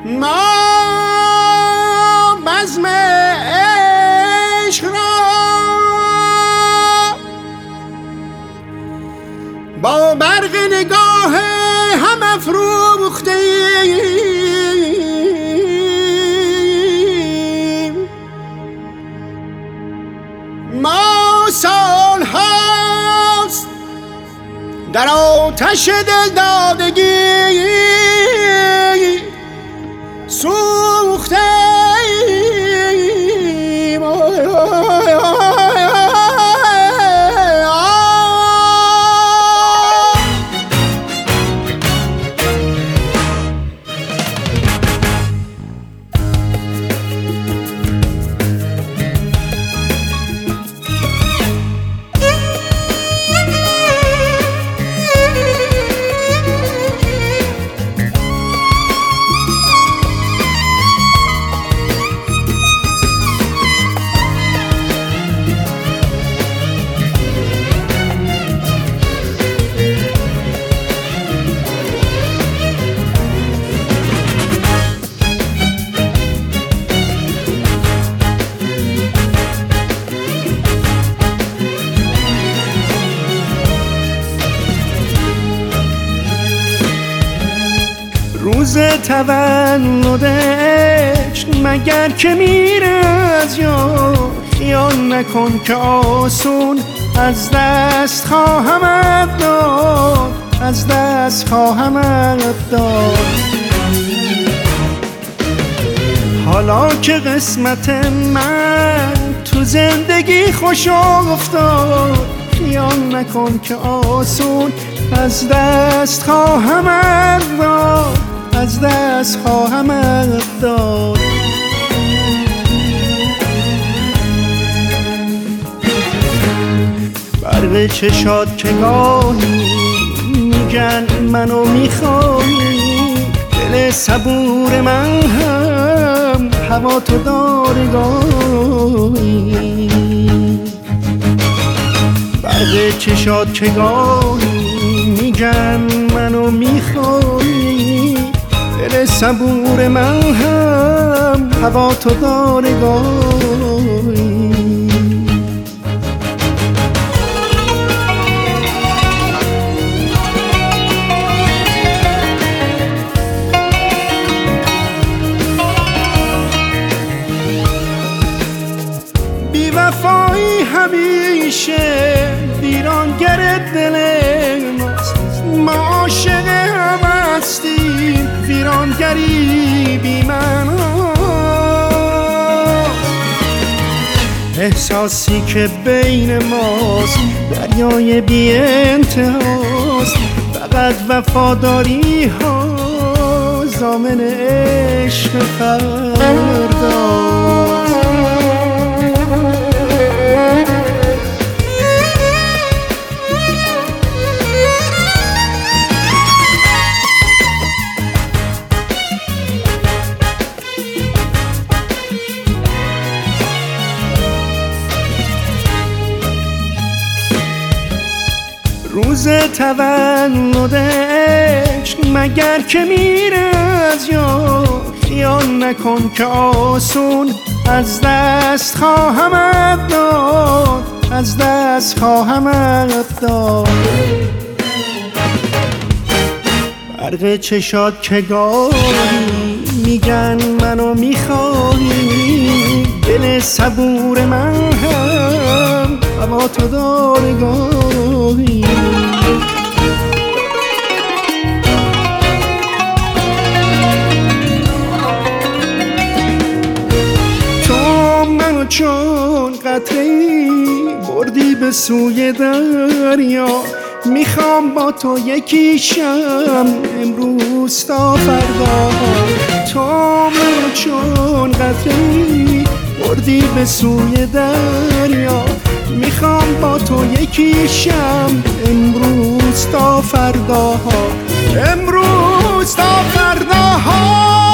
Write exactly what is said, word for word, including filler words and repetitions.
ما بزم عشق را با برق نگاه هم افروخته ایم. ما سال هاست در آتش دل دادگی سوخته ایم. روز تولد عشق مگر که میره از یاد، خیال نکن که آسون از دست خواهمت داد، از دست خواهمت داد. حالا که قسمت من تو زندگی خوش افتاد، خیال نکن که آسون از دست خواهمت داد، از دست خواهمت داد. برق چشات که گاهی میگن منو میخوایی، دل صبور من هم هوا تو داره گاهی. برق چشات که گاهی میگن منو میخوایی، دل صبور من هم هوا تو داره گاهی. بی وفایی همیشه ویرانگر دل ماست، ما عاشق هم هستیم، ویرانگری بی معناست. احساسی که بین ماست دریای بی انتهاست، فقط وفاداری ها ضامن عشق فرداست. روز تولد عشق مگر که میره از یاد، خیال نکن که آسون از دست خواهمت داد، از دست خواهمت داد. برق چشات که گاهی میگن منو میخوایی، دل صبور من هم هوا تو داره گاهی. تو منو چون قطره‌ای بردی به سوی دریا، میخوام با تو یکی شم امروز تا فردا. تو منو چون قطره‌ای بردی به سوی دریا، میخوام با تو یکی شم امروز تا فردا، امروز تا فردا.